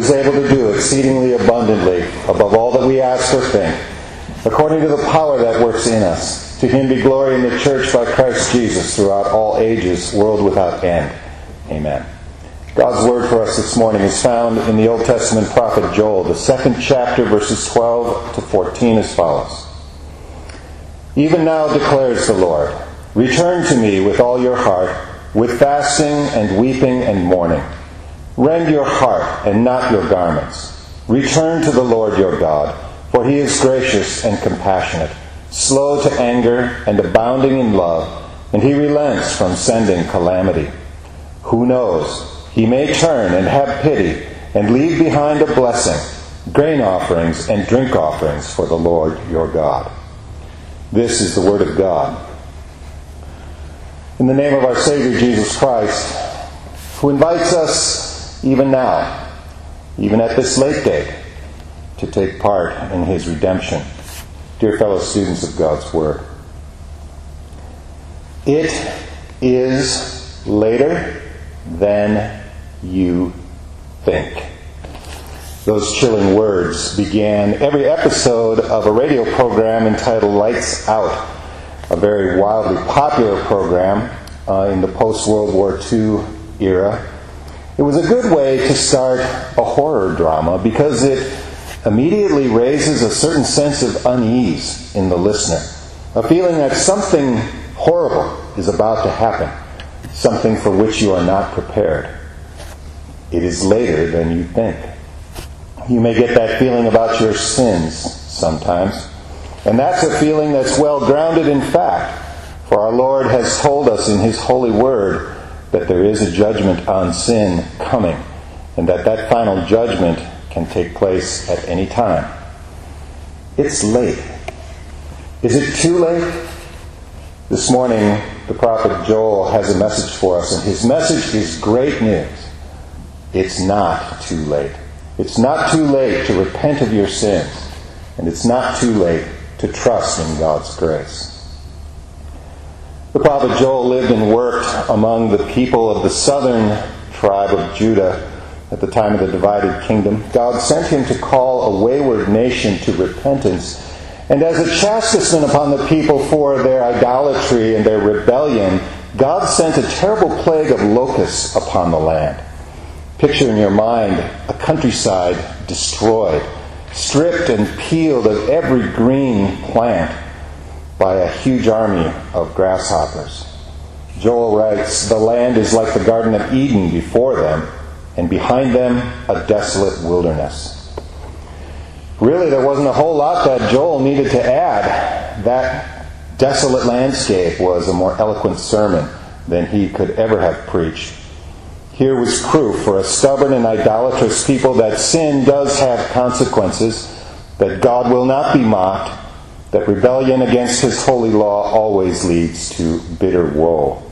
is able to do exceedingly abundantly above all that we ask or think, according to the power that works in us. To him be glory in the church by Christ Jesus throughout all ages, world without end. Amen. God's word for us this morning is found in the Old Testament prophet Joel, the 2nd chapter, verses 12 to 14 as follows. Even now declares the Lord, return to me with all your heart, with fasting and weeping and mourning. Rend your heart and not your garments. Return to the Lord your God, for he is gracious and compassionate, slow to anger and abounding in love, and he relents from sending calamity. Who knows? He may turn and have pity and leave behind a blessing, grain offerings and drink offerings for the Lord your God. This is the word of God. In the name of our Savior Jesus Christ, who invites us even now, even at this late date, to take part in his redemption. Dear fellow students of God's Word, it is later than you think. Those chilling words began every episode of a radio program entitled Lights Out, a very wildly popular program in the post-World War II era. It was a good way to start a horror drama because it immediately raises a certain sense of unease in the listener, a feeling that something horrible is about to happen, something for which you are not prepared. It is later than you think. You may get that feeling about your sins sometimes, and that's a feeling that's well grounded in fact, for our Lord has told us in his holy word that there is a judgment on sin coming, and that final judgment can take place at any time. It's late. Is it too late? This morning, the prophet Joel has a message for us, and his message is great news. It's not too late. It's not too late to repent of your sins, and it's not too late to trust in God's grace. The prophet Joel lived and worked among the people of the southern tribe of Judah at the time of the divided kingdom. God sent him to call a wayward nation to repentance, and as a chastisement upon the people for their idolatry and their rebellion, God sent a terrible plague of locusts upon the land. Picture in your mind a countryside destroyed, stripped and peeled of every green plant by a huge army of grasshoppers. Joel writes, the land is like the Garden of Eden before them, and behind them a desolate wilderness. Really, there wasn't a whole lot that Joel needed to add. That desolate landscape was a more eloquent sermon than he could ever have preached. Here was proof for a stubborn and idolatrous people that sin does have consequences, that God will not be mocked, that rebellion against his holy law always leads to bitter woe.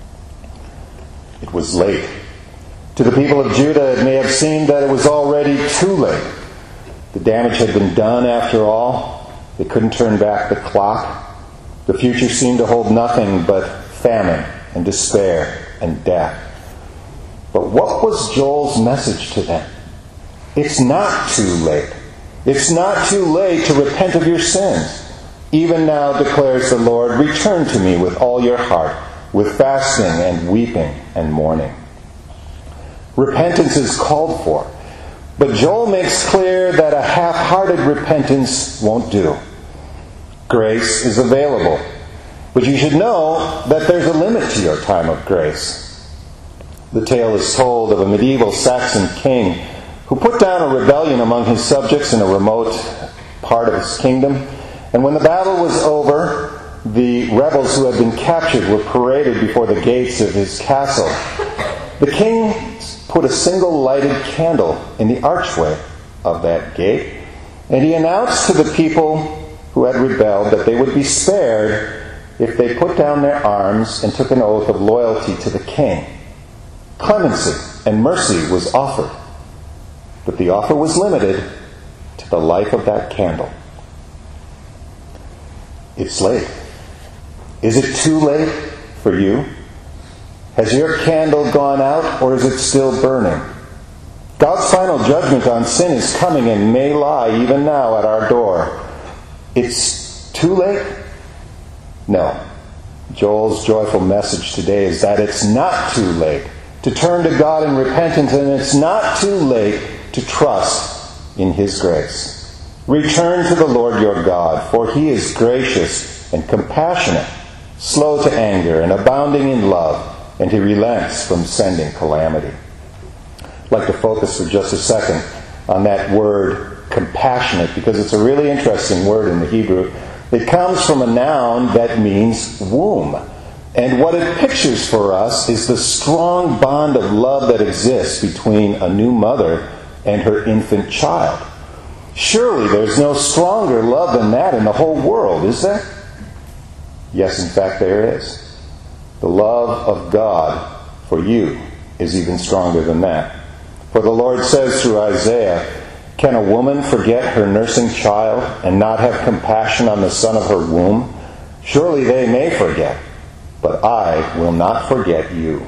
It was late. To the people of Judah, it may have seemed that it was already too late. The damage had been done after all. They couldn't turn back the clock. The future seemed to hold nothing but famine and despair and death. But what was Joel's message to them? It's not too late. It's not too late to repent of your sins. Even now, declares the Lord, return to me with all your heart, with fasting and weeping and mourning. Repentance is called for, but Joel makes clear that a half-hearted repentance won't do. Grace is available, but you should know that there's a limit to your time of grace. The tale is told of a medieval Saxon king who put down a rebellion among his subjects in a remote part of his kingdom. And when the battle was over, the rebels who had been captured were paraded before the gates of his castle. The king put a single lighted candle in the archway of that gate, and he announced to the people who had rebelled that they would be spared if they put down their arms and took an oath of loyalty to the king. Clemency and mercy was offered, but the offer was limited to the life of that candle. It's late. Is it too late for you? Has your candle gone out, or is it still burning? God's final judgment on sin is coming and may lie even now at our door. It's too late? No. Joel's joyful message today is that it's not too late to turn to God in repentance, and it's not too late to trust in His grace. Return to the Lord your God, for He is gracious and compassionate, slow to anger and abounding in love, and He relents from sending calamity. I'd like to focus for just a second on that word compassionate, because it's a really interesting word in the Hebrew. It comes from a noun that means womb. And what it pictures for us is the strong bond of love that exists between a new mother and her infant child. Surely there's no stronger love than that in the whole world, is there? Yes, in fact, there is. The love of God for you is even stronger than that. For the Lord says through Isaiah, "Can a woman forget her nursing child and not have compassion on the son of her womb? Surely they may forget, but I will not forget you."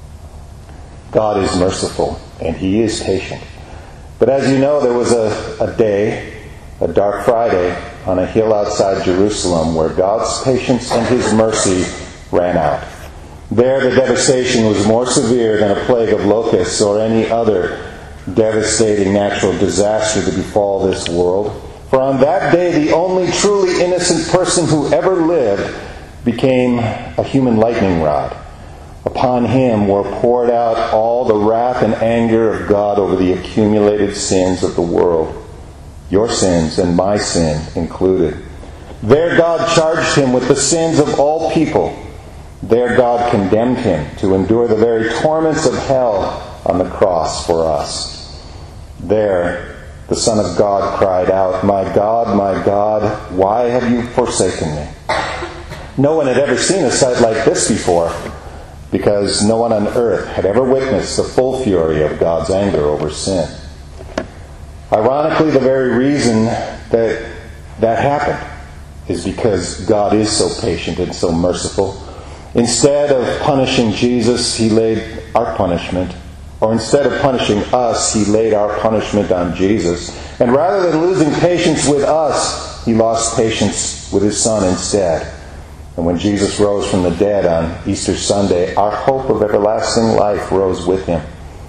God is merciful, and He is patient. But as you know, there was a day, a dark Friday, on a hill outside Jerusalem where God's patience and His mercy ran out. There the devastation was more severe than a plague of locusts or any other devastating natural disaster to befall this world. For on that day the only truly innocent person who ever lived became a human lightning rod. Upon Him were poured out all the wrath and anger of God over the accumulated sins of the world, your sins and my sin included. There God charged Him with the sins of all people. There God condemned Him to endure the very torments of hell on the cross for us. There the Son of God cried out, my God, why have you forsaken me?" No one had ever seen a sight like this before, because no one on earth had ever witnessed the full fury of God's anger over sin. Ironically, the very reason that happened is because God is so patient and so merciful. Instead of punishing Jesus, He laid our punishment. Or instead of punishing us, He laid our punishment on Jesus. And rather than losing patience with us, He lost patience with His Son instead. And when Jesus rose from the dead on Easter Sunday, our hope of everlasting life rose with Him.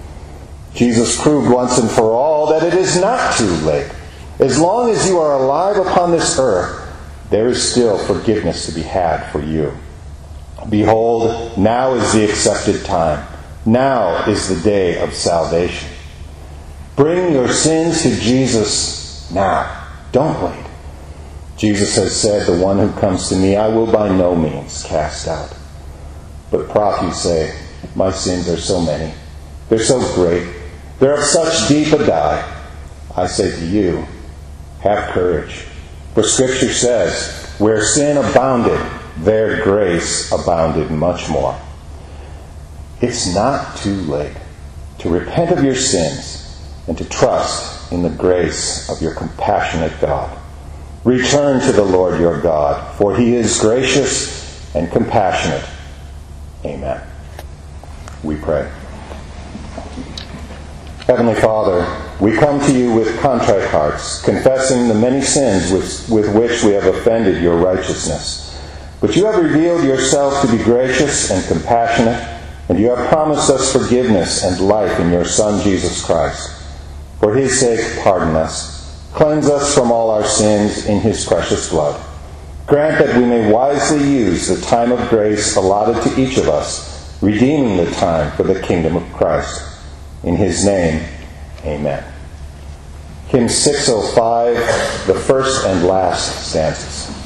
Jesus proved once and for all that it is not too late. As long as you are alive upon this earth, there is still forgiveness to be had for you. Behold, now is the accepted time. Now is the day of salvation. Bring your sins to Jesus now. Don't wait. Jesus has said, "The one who comes to me I will by no means cast out." But Prof, you say, my sins are so many. They're so great. They're of such deep a dye. I say to you, have courage. For Scripture says, where sin abounded, there grace abounded much more. It's not too late to repent of your sins and to trust in the grace of your compassionate God. Return to the Lord your God, for He is gracious and compassionate. Amen. We pray. Heavenly Father, we come to you with contrite hearts, confessing the many sins with which we have offended your righteousness. But you have revealed yourself to be gracious and compassionate, and you have promised us forgiveness and life in your Son, Jesus Christ. For His sake, pardon us. Cleanse us from all our sins in His precious blood. Grant that we may wisely use the time of grace allotted to each of us, redeeming the time for the kingdom of Christ. In His name, amen. Hymn 605, the first and last stanzas.